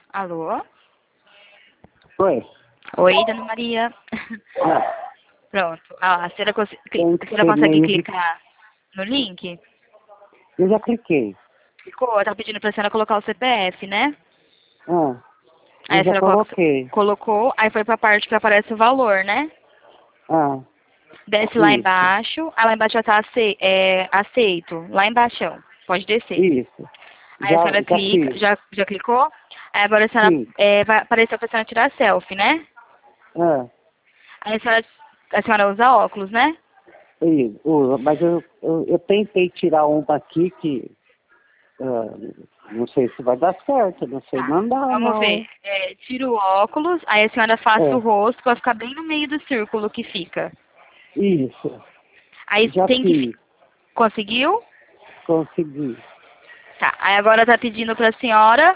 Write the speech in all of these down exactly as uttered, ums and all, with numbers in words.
Alô? Oi. Oi, Dona Maria. Ah, Pronto. Ah, a senhora, cons- tem cli- a que senhora ser consegue meio de... clicar no link? Eu já cliquei. Clicou? Tá pedindo pra senhora colocar o C P F, né? Ah, Aí eu a já senhora coloca, coloquei. colocou, aí foi pra parte que aparece o valor, né? Ah, Desce lá isso, embaixo. Ah, lá embaixo já tá ace- é, aceito. Lá embaixo. Pode descer. isso. Aí a Já, senhora já clica, fiz. já, já clicou? Aí agora a senhora Sim. é, vai aparecer pra senhora tirar selfie, né? Ah, Aí a senhora, a senhora usa óculos, né? isso. Uh, mas eu, eu, eu tentei tirar um daqui que... ah, não sei se vai dar certo, não sei Tá. mandar, Vamos não, ver. hein? É, tira o óculos, aí a senhora faça o É, rosto pra ficar bem no meio do círculo que fica. isso. Aí Já tem que... fi- fiz. Conseguiu? Consegui. Tá. Aí agora tá pedindo pra senhora...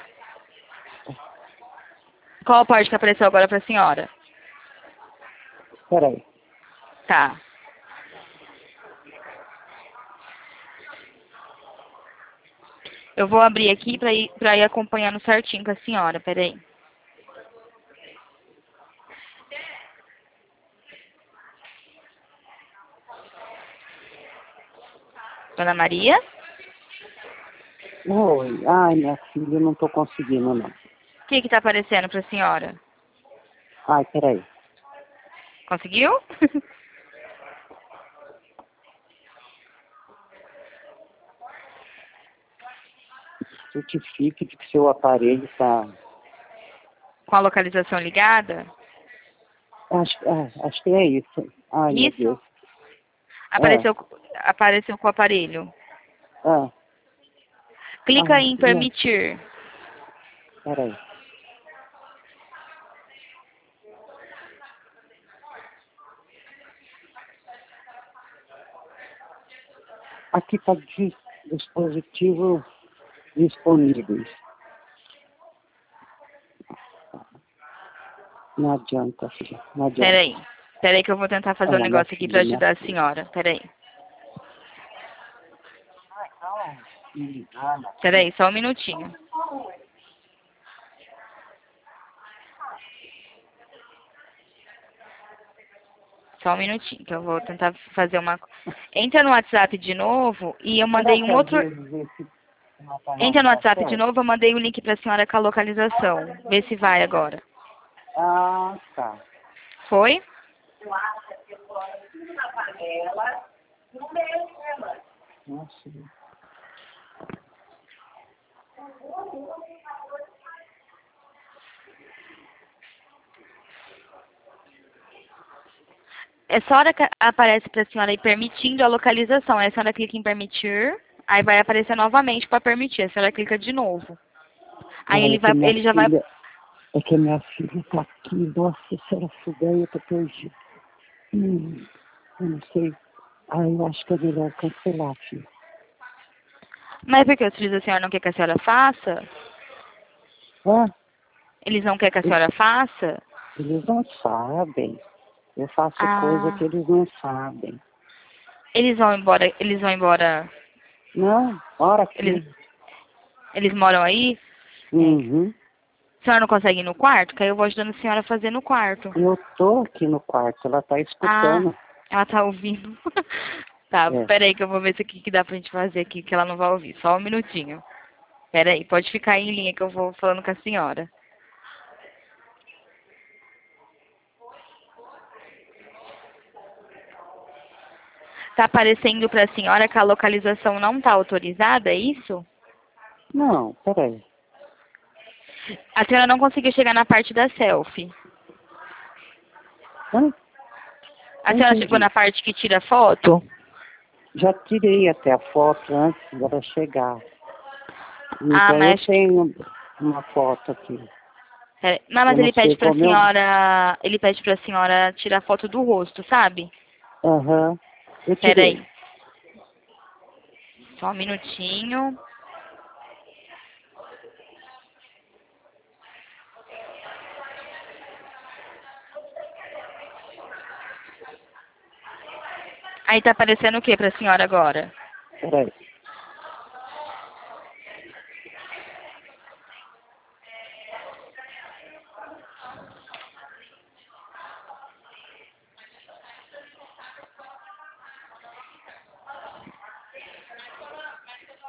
Qual parte que apareceu agora pra senhora? Peraí. Tá. Eu vou abrir aqui pra ir, pra ir acompanhando certinho com a senhora. Peraí. Dona Maria? Oi. Ai, minha filha, eu não tô conseguindo, não. O que que tá aparecendo pra senhora? Ai, peraí. Conseguiu? Certifique de que seu aparelho está... Com a localização ligada? Acho, ah, acho que é isso. Ai, meu Isso? Deus. Ah, Apareceu, apareceu com o aparelho. ah, Clica ah, em yeah. permitir. Peraí. Aqui está dispositivo disponíveis. Não adianta, filha. Não adianta. Peraí. Peraí que eu vou tentar fazer um Olha, minha negócio aqui pra filha, minha ajudar a filha. senhora. Peraí. Me ligaram aqui. Peraí, só um minutinho. Só um minutinho, que eu vou tentar fazer uma... Entra no WhatsApp de novo e eu Será mandei que um às outro... vezes esse material Entra não no dá WhatsApp de certo? novo, eu mandei o link pra senhora com a localização. Vê se vai agora. Ah, tá. Foi? Nossa. É só hora que aparece pra senhora aí permitindo a localização. Aí a senhora clica em permitir, aí vai aparecer novamente para permitir. A senhora clica de novo. Aí Peraí, ele que vai, minha ele já vai... filha... É que minha filha está aqui. Nossa, se ela souber, eu tô perdida. Hum, eu não sei. Ah, eu acho que é melhor cancelar, filho. Mas por que os filhos da senhora não quer que a senhora faça? Ah, Eles não querem que a e- senhora faça? eles não sabem. Eu faço coisa que Ah, eles não sabem. eles vão embora, eles vão embora, Não, ora eles, aqui. eles moram aí? É. Uhum. A senhora não consegue ir no quarto? Que aí eu vou ajudando a senhora a fazer no quarto. Eu tô aqui no quarto, ela tá Ah, escutando. ela tá ouvindo. Tá, É. peraí que eu vou ver se o que que dá pra gente fazer aqui, que ela não vai ouvir. Só um minutinho. Peraí, pode ficar aí em linha que eu vou falando com a senhora. Tá aparecendo pra senhora que a localização não tá autorizada, é isso? Não, peraí. A senhora não conseguiu chegar na parte da selfie. Hã? A Não senhora chegou entendi. na parte que tira foto? Já tirei até a foto antes dela chegar. Ah, Então eu mas... tenho uma foto aqui. Peraí. Não, mas Eu não ele pede sei pra como eu... senhora... Ele pede pra senhora tirar foto do rosto, sabe? Aham. Eu Peraí. tirei. Só um minutinho. Aí tá aparecendo o que pra senhora agora? Peraí.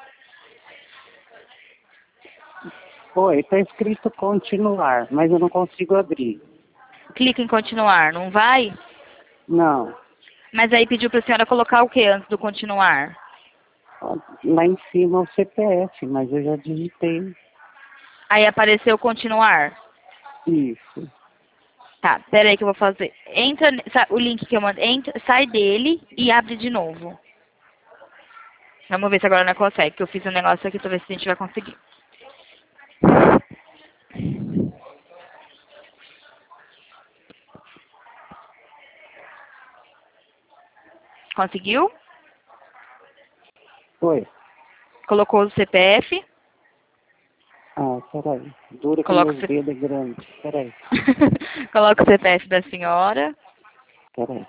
Oi, está escrito continuar, mas eu não consigo abrir. Clica em continuar, não vai? Não. Mas aí pediu para a senhora colocar o que antes do continuar? Lá em cima o C P F, mas eu já digitei. Aí apareceu continuar. Isso. Tá, pera aí que eu vou fazer. Entra, sa- o link que eu mandei, entra, sai dele e abre de novo. Vamos ver se agora não consegue, que eu fiz um negócio aqui pra ver se a gente vai conseguir. Conseguiu? Oi. Colocou o C P F. Ah, peraí. Dura que Coloca meus o, C... dedos é grande. Peraí, Coloca o C P F da senhora. peraí.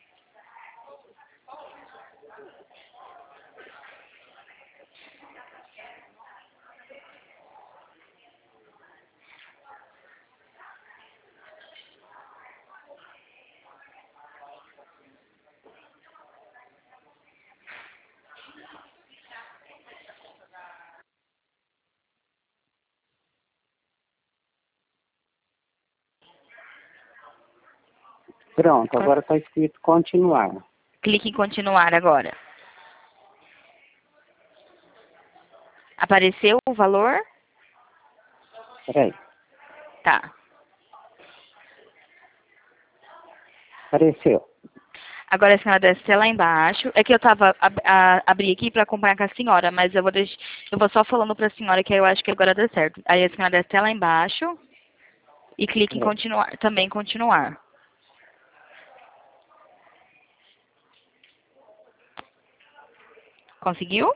Pronto, agora está escrito continuar. Clique em continuar agora. Apareceu o valor? Peraí. Tá. Apareceu. Agora a senhora desce lá embaixo. É que eu tava ab a, abri aqui para acompanhar com a senhora, mas eu vou deixar, eu vou só falando para a senhora que eu acho que agora deu certo. Aí a senhora desce lá embaixo e clica em Peraí. continuar, também continuar. Conseguiu?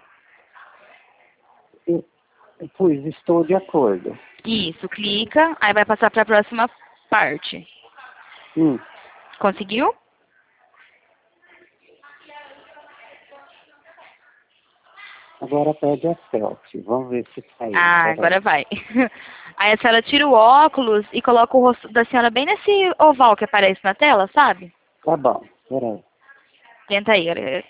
Eu, eu pus, estou de acordo. Isso, clica, aí vai passar para a próxima parte. Hum. Conseguiu? Agora pede a selfie. Vamos ver se saiu. Ah, Peraí. agora vai. Aí a senhora tira o óculos e coloca o rosto da senhora bem nesse oval que aparece na tela, sabe? Tá bom. Peraí. Tenta aí. olha.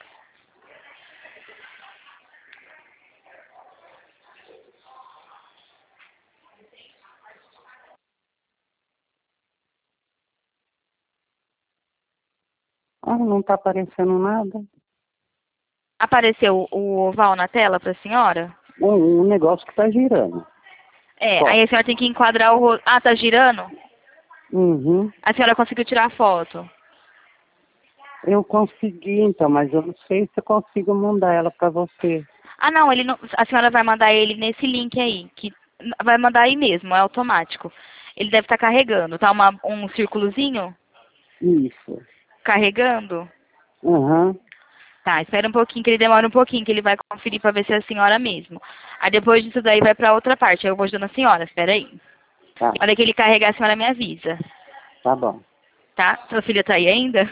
Ah, não está aparecendo nada. Apareceu o oval na tela para a senhora? Um, um negócio que está girando. É, Ó. aí a senhora tem que enquadrar o rosto. Ah, tá girando? Uhum. A senhora conseguiu tirar a foto. Eu consegui, então, mas eu não sei se eu consigo mandar ela para você. Ah, não, ele não, a senhora vai mandar ele nesse link aí, que vai mandar aí mesmo, é automático. Ele deve estar carregando, tá uma, um círculozinho Isso. carregando. Aham. Tá, espera um pouquinho, que ele demora um pouquinho, que ele vai conferir pra ver se é a senhora mesmo. Aí depois disso daí vai pra outra parte, aí eu vou ajudando a senhora, espera aí. Tá. A hora que ele carregar, a senhora me avisa, Tá bom. tá? Sua filha tá aí ainda?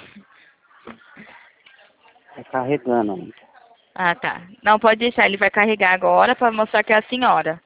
Tá carregando ainda. Ah, tá. Não, pode deixar, ele vai carregar agora pra mostrar que é a senhora.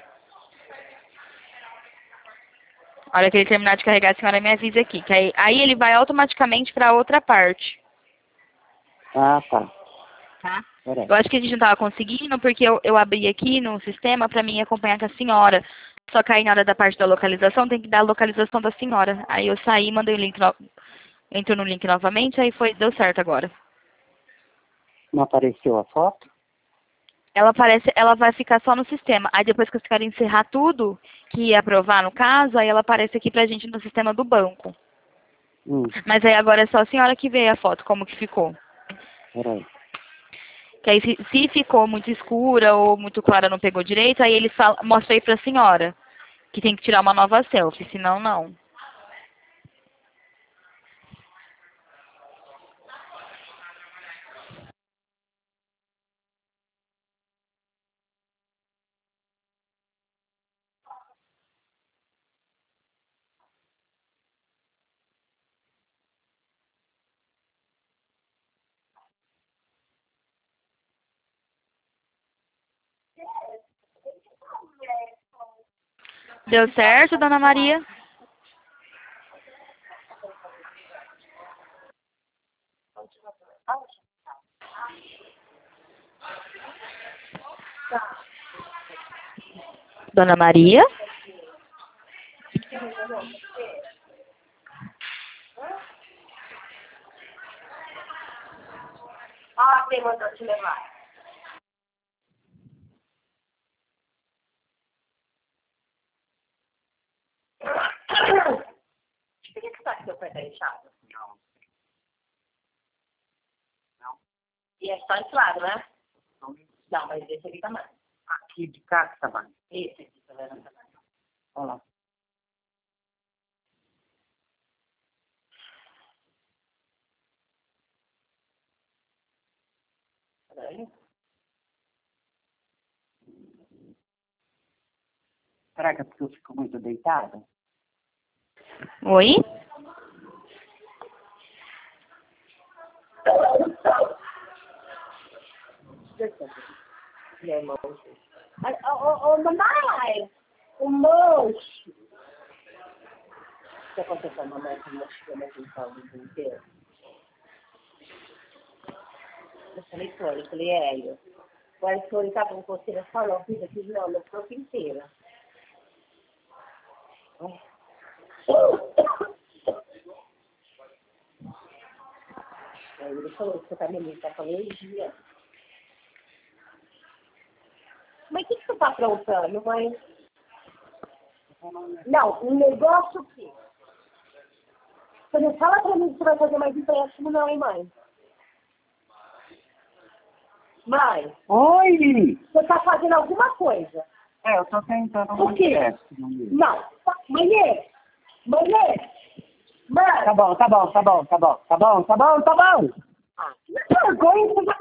A hora que ele terminar de carregar, a senhora me avisa aqui, que aí, aí ele vai automaticamente pra outra parte, Ah, tá. tá? Peraí. Eu acho que a gente não tava conseguindo, porque eu, eu abri aqui no sistema pra mim acompanhar com a senhora. Só que aí na hora da parte da localização, tem que dar a localização da senhora. Aí eu saí, mandei o link, no... entrou no link novamente, aí foi, deu certo agora. Não apareceu a foto? Ela aparece, ela vai ficar só no sistema. Aí depois que a senhora encerrar tudo, que ia aprovar no caso, aí ela aparece aqui pra gente no sistema do banco. Hum. Mas aí agora é só a senhora que vê a foto, como que ficou. Peraí. Que aí se, se ficou muito escura ou muito clara, não pegou direito, aí ele fala, mostra aí pra senhora que tem que tirar uma nova selfie, senão não. Deu certo, dona Maria? Dona Maria? Ah, quem mandou te levar? Por que que tá com seu pé tá inchado? Não. Não. E é só esse lado, né? Não. Não, mas esse aqui também. Aqui de cá que tá mais. Esse aqui tá vendo também. Olha lá. Tá vendo? Será que é porque eu fico muito deitada? Oi? Meu irmão. Ô, ô, mamãe! O moço! O que aconteceu com a mamãe que mostrou na quintal o dia inteiro? Eu falei com ele, eu falei, Hélio. O Hélio foi tá com coceira só não, fiz aqui, não, no corpo inteiro. Aí ele falou que você tá menino, tá com alergia. Mas o que, que você tá aprontando, mãe? Não, um negócio que... Você não fala pra mim que você vai fazer mais empréstimo não, hein, mãe? Mãe? Oi, Lili. Você tá fazendo alguma coisa? É, eu tô tentando O quê? empréstimo. Não. Mãe, mãe, mãe. Tá bom, tá bom, tá bom, tá bom, tá bom, tá bom, tá bom. Ah, que vergonha, você já